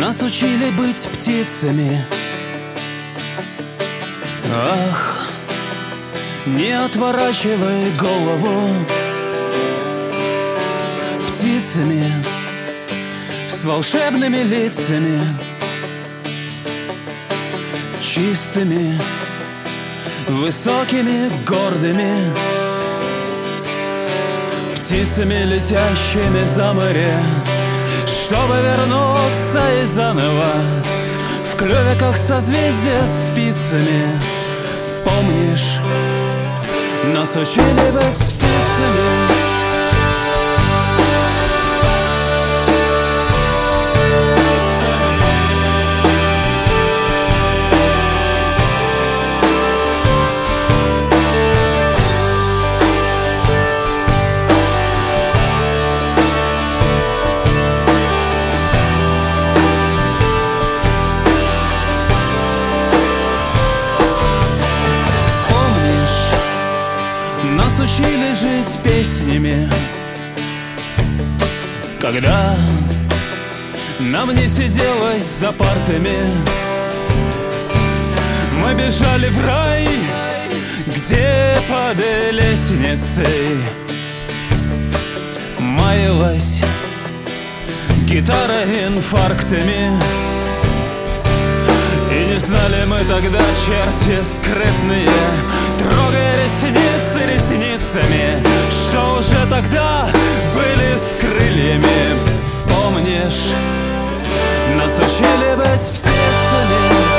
Нас учили быть птицами. Ах, не отворачивай голову. Птицами с волшебными лицами, чистыми, высокими, гордыми. Птицами, летящими за море, чтобы вернуться и заново в клюве, как созвездие, спицами. Помнишь, нас учили быть птицами. Нас учили жить песнями, когда нам не сиделось за партами. Мы бежали в рай, где под лестницей маялась гитара инфарктами. И не знали мы тогда, черти скрытные, трогая ресницы ресницами, что уже тогда были с крыльями. Помнишь, нас учили быть птицами.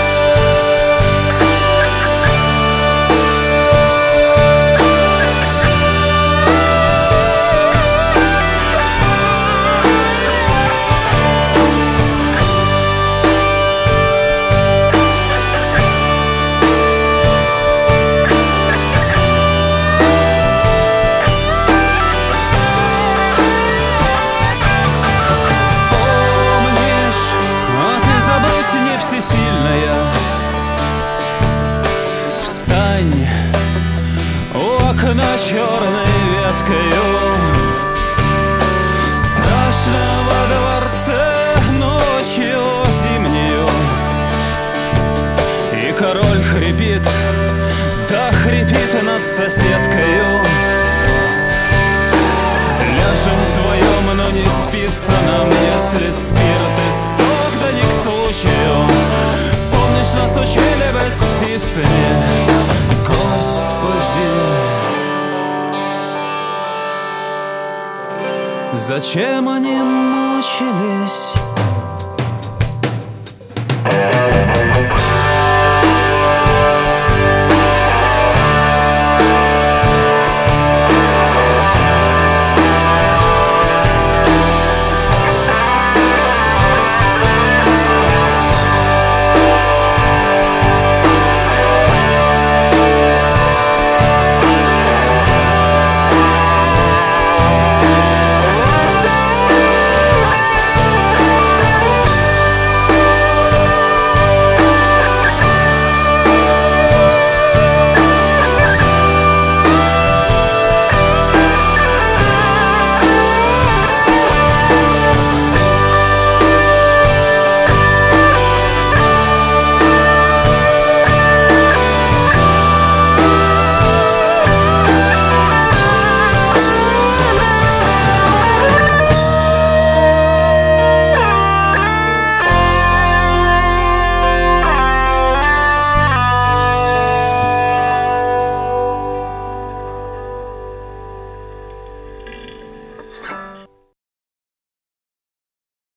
Всесильная, встань у окна черной веткою страшного дворца ночью зимнею. И король хрипит, да хрипит над соседкою. Ляжем вдвоем, но не спится нам, если спирт исток, да не к случаю. Помнишь, нас учили быть птицами, Господи. Зачем они мучились?